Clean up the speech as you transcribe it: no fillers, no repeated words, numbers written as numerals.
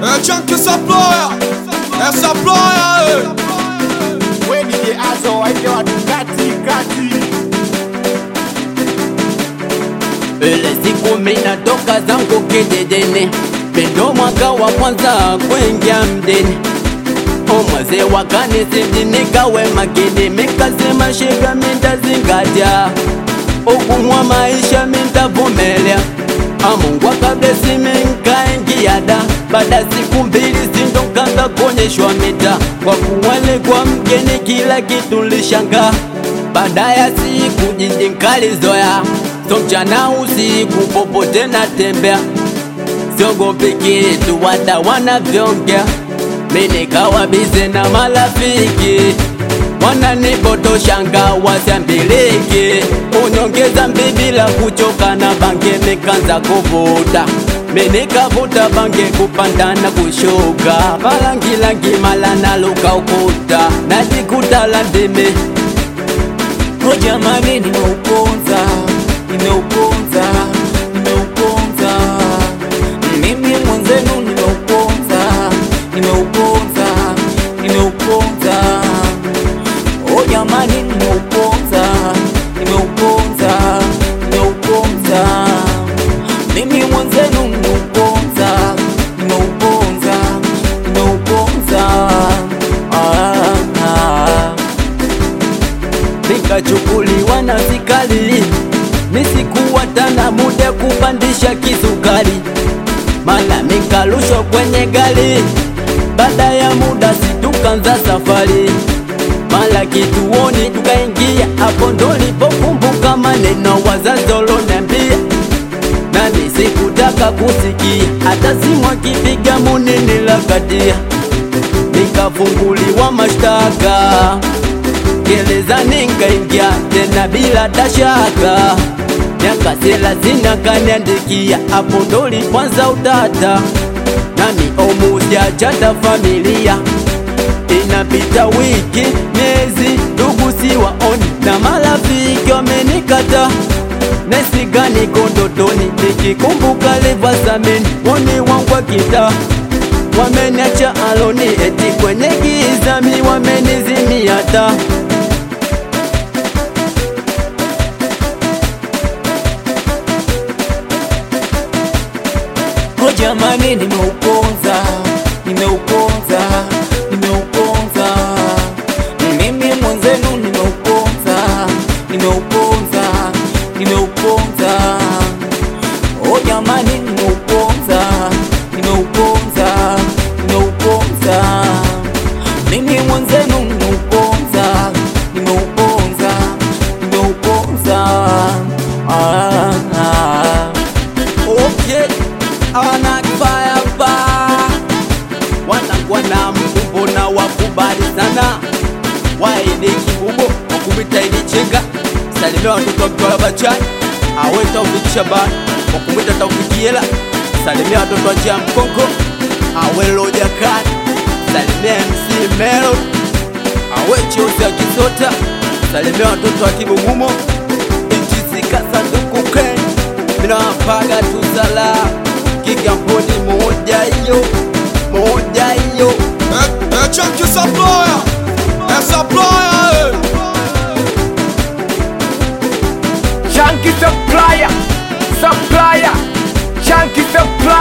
Junkie Supplier, Supplier. When the azo wakiwa kati Ile siku mina toka zangu kijijini, pendo mwaka wa kwanza kuingia mdini. Omweze wakani sijini kawe makini, mikasema shika mintazingatia, ukumwa maisha mintavumelia. Mungu akablesi minkaingia da, baada siku mbili sindo kanza kuonyeshwa mita. Kwa kuwale kwa mgeni kila kitu lishanga, baada ya siku jiji nkalizoya. So mchana usiku popote natembea, siogopi kitu hata wanavyongea. Mimi nikawa bize na marafiki, wananipotoshanga wasiambiliki. Unyongeza mbibi la kuchoka na bange nikanza kuvuta. Mimi nikavuta bange kupanda na kushuka, malangilangi mala naluka ukuta, najikuta landimi. Oh jamani nimeuponza mimi mwenzenu nimeuponza oh jamani nimeuponza mimi mwenzenu nimeuponza Nikachukuliwa na vikali, nisikuwa tana muda kupandisha kisukari, mala nikalushwa kwenye gari. Baada ya muda situkanza safari, mala kituoni tukaingia. Hapo ndo nilipokumbuka maneno wazazi waloniambia, nami sikutaka kusikia, hata simu akipiga munini lakatia. Nikafunguliwa mashtaka, gerezani nikaingia tena bila tashaka. Miaka 30 kaniandikia, hapo ndo lipoanza utata. Nami omusiachata familia, inapita wiki miezi, ndugu siwaoni na marafiki wamenikata. Nesi gani kondotoni, nikikumbuka levasamini woni wangu kita. Wameniacha aloni eti kwenye gizami, wamenizimia taa. oh jamani nimeuponza mimi mwenzenu nimeuponza oh jamani nimeuponza mimi mwenzenu nimeuponza Okay, anakifaya pa wanangwana mkumbo na wakubali sana. Waende kibubo wakumita ili chenga, salimia watoto wa Mtwara Bachani, aweta ufikisha bani wakumita taufikiela. Salimia watoto wa Njia Mkongo, awelo jakani. Salimia MC Melo, aweche usi ya Kisota. Salimia watoto wa Kibugumo, inchizika sanduku ken. Mina wapaga tuzala, Kigamboni moja iyo. Junkie Supplier, Supplier. Junkie Supplier, Junkie Supplier.